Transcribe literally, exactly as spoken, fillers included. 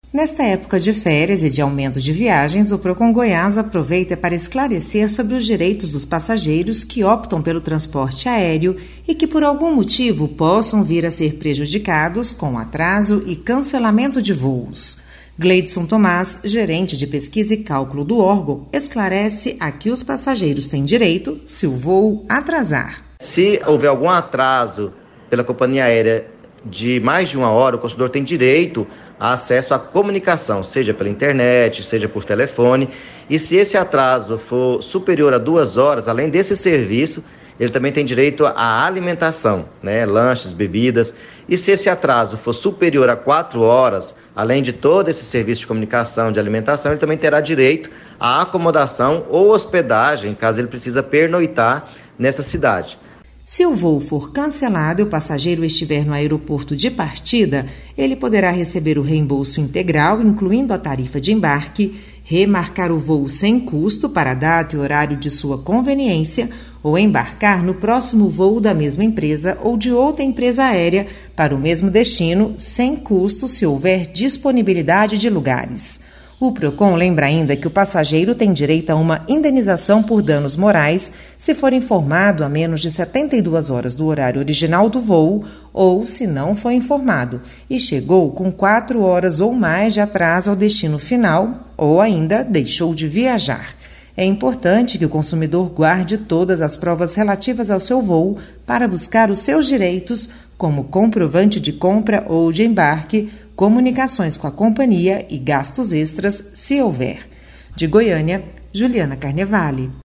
Nesta época de férias e de aumento de viagens, o Procon Goiás aproveita para esclarecer sobre os direitos dos passageiros que optam pelo transporte aéreo e que por algum motivo possam vir a ser prejudicados com atraso e cancelamento de voos. Gleidson Tomás, gerente de pesquisa e cálculo do órgão, esclarece a que os passageiros têm direito se o voo atrasar. Se houver algum atraso pela companhia aérea de mais de uma hora, o consumidor tem direito a acesso à comunicação, seja pela internet, seja por telefone, e se esse atraso for superior a duas horas, além desse serviço, ele também tem direito à alimentação, né, lanches, bebidas, e se esse atraso for superior a quatro horas, além de todo esse serviço de comunicação, de alimentação, ele também terá direito à acomodação ou hospedagem, caso ele precisa pernoitar nessa cidade. Se o voo for cancelado e o passageiro estiver no aeroporto de partida, ele poderá receber o reembolso integral, incluindo a tarifa de embarque, remarcar o voo sem custo para a data e horário de sua conveniência ou embarcar no próximo voo da mesma empresa ou de outra empresa aérea para o mesmo destino, sem custo se houver disponibilidade de lugares. O Procon lembra ainda que o passageiro tem direito a uma indenização por danos morais se for informado a menos de setenta e duas horas do horário original do voo ou se não foi informado e chegou com quatro horas ou mais de atraso ao destino final ou ainda deixou de viajar. É importante que o consumidor guarde todas as provas relativas ao seu voo para buscar os seus direitos, como comprovante de compra ou de embarque, comunicações com a companhia e gastos extras, se houver. De Goiânia, Juliana Carnevale.